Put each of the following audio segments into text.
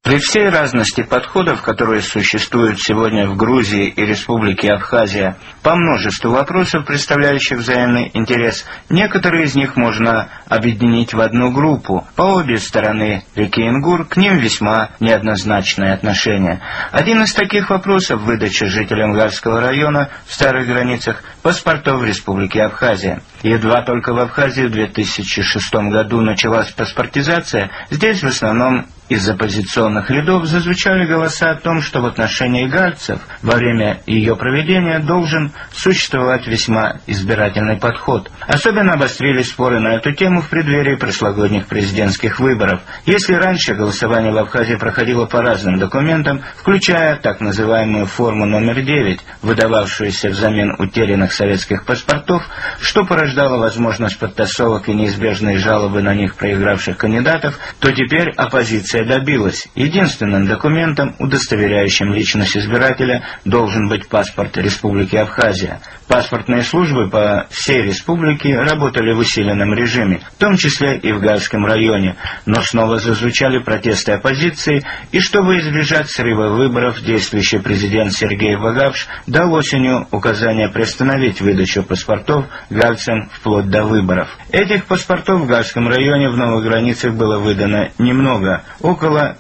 При всей разности подходов, которые существуют сегодня в Грузии и Республике Абхазия, по множеству вопросов, представляющих взаимный интерес, некоторые из них можно объединить в одну группу. По обе стороны реки Ингур к ним весьма неоднозначное отношение. Один из таких вопросов – выдача жителям Гальского района в старых границах паспортов в Республике Абхазия. Едва только в Абхазии в 2006 году началась паспортизация, здесь в основном из оппозиционных рядов зазвучали голоса о том, что в отношении гальцев во время ее проведения должен существовать весьма избирательный подход. Особенно обострились споры на эту тему в преддверии прошлогодних президентских выборов. Если раньше голосование в Абхазии проходило по разным документам, включая так называемую форму номер 9, выдававшуюся взамен утерянных советских паспортов, что порождало возможность подтасовок и неизбежные жалобы на них проигравших кандидатов, то теперь оппозиция добилась. Единственным документом, удостоверяющим личность избирателя, должен быть паспорт Республики Абхазия. Паспортные службы по всей республике работали в усиленном режиме, в том числе и в Гальском районе, но снова зазвучали протесты оппозиции, и чтобы избежать срыва выборов, действующий президент Сергей Багапш дал осенью указание приостановить выдачу паспортов гальцам вплоть до выборов. Этих паспортов в Гальском районе в новых границах было выдано немного, около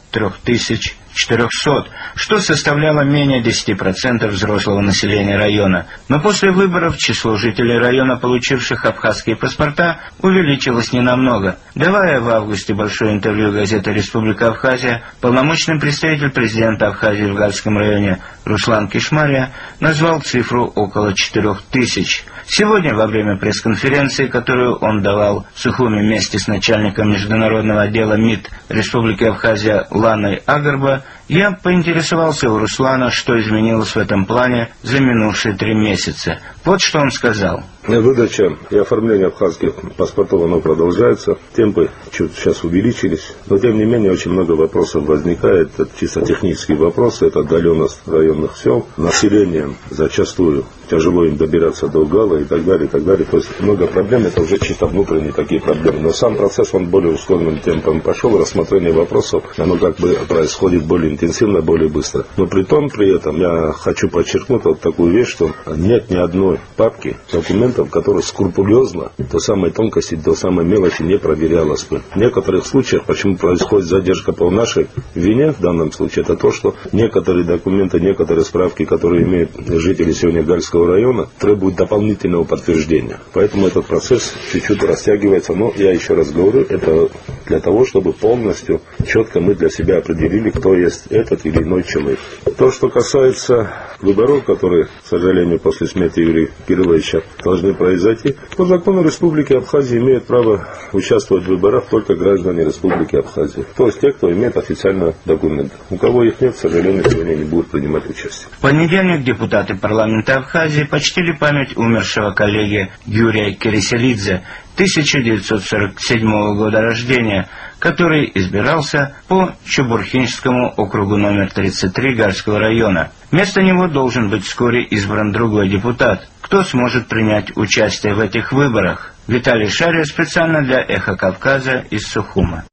3400, что составляло менее 10% взрослого населения района. Но после выборов число жителей района, получивших абхазские паспорта, увеличилось ненамного. Давая в августе большое интервью газете «Республика Абхазия», полномочный представитель президента Абхазии в Гальском районе Руслан Кишмария назвал цифру около 4000. Сегодня, во время пресс-конференции, которую он давал в Сухуми вместе с начальником международного отдела МИД Республики Абхазия Ланой Агарба, я поинтересовался у Руслана, что изменилось в этом плане за минувшие 3 месяца. Вот что он сказал. Выдача и оформление абхазских паспортов, оно продолжается. Темпы чуть сейчас увеличились. Но, тем не менее, очень много вопросов возникает. Это чисто технические вопросы. Это отдаленность районных сел. Население зачастую тяжело им добираться до Гала и так далее, и так далее. То есть много проблем. Это уже чисто внутренние такие проблемы. Но сам процесс, он более ускоренным темпом пошел. Рассмотрение вопросов, оно как бы происходит более интенсивно, более быстро. Но при этом я хочу подчеркнуть вот такую вещь, что нет ни одной папки документов, которые скрупулезно до самой тонкости, до самой мелочи не проверялось бы. В некоторых случаях, почему происходит задержка по нашей вине в данном случае, это то, что некоторые документы, некоторые справки, которые имеют жители сегодня Гальского района, требуют дополнительного подтверждения. Поэтому этот процесс чуть-чуть растягивается. Но я еще раз говорю, это для того, чтобы полностью, четко мы для себя определили, кто есть этот или иной человек. То, что касается выборов, которые, к сожалению, после смерти Юрия Кирилловича должны произойти, по закону Республики Абхазия имеют право участвовать в выборах только граждане Республики Абхазия. То есть те, кто имеет официальный документ. У кого их нет, к сожалению, сегодня не будут принимать участие. В понедельник депутаты парламента Абхазии почтили память умершего коллеги Юрия Кириселидзе, 1947 года рождения, который избирался по Чебурхинскому округу номер 33 Гальского района. Вместо него должен быть вскоре избран другой депутат. Кто сможет принять участие в этих выборах? Виталий Шария специально для «Эхо Кавказа» из Сухума.